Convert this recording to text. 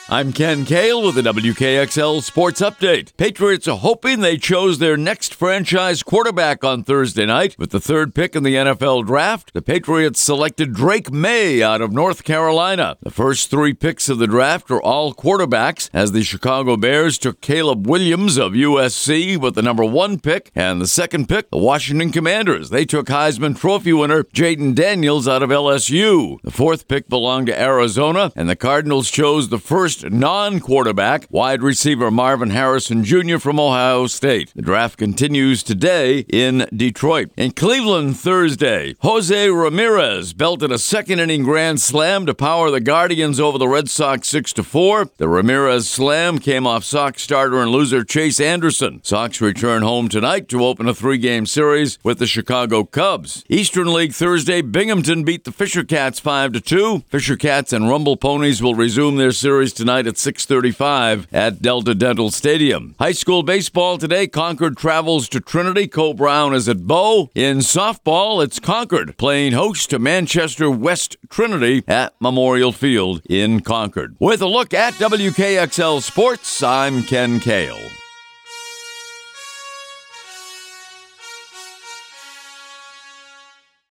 I'm Ken Kale with the WKXL Sports Update. Patriots are hoping they chose their next franchise quarterback on Thursday night. With the third pick in the NFL draft, the Patriots selected Drake May out of North Carolina. The first three picks of the draft are all quarterbacks, as the Chicago Bears took Caleb Williams of USC with the number 1 pick, and the second pick, the Washington Commanders. They took Heisman Trophy winner Jaden Daniels out of LSU. The fourth pick belonged to Arizona, and the Cardinals chose the first non-quarterback, wide receiver Marvin Harrison Jr. from Ohio State. The draft continues today in Detroit. In Cleveland Thursday, Jose Ramirez belted a second-inning grand slam to power the Guardians over the Red Sox 6-4. The Ramirez slam came off Sox starter and loser Chase Anderson. Sox return home tonight to open a 3-game series with the Chicago Cubs. Eastern League Thursday, Binghamton beat the Fisher Cats 5-2. Fisher Cats and Rumble Ponies will resume their series tonight at 6:35 at Delta Dental Stadium. High school baseball today, Concord travels to Trinity. Cole Brown is at Bow. In softball, it's Concord playing host to Manchester West Trinity at Memorial Field in Concord. With a look at WKXL Sports, I'm Ken Kale.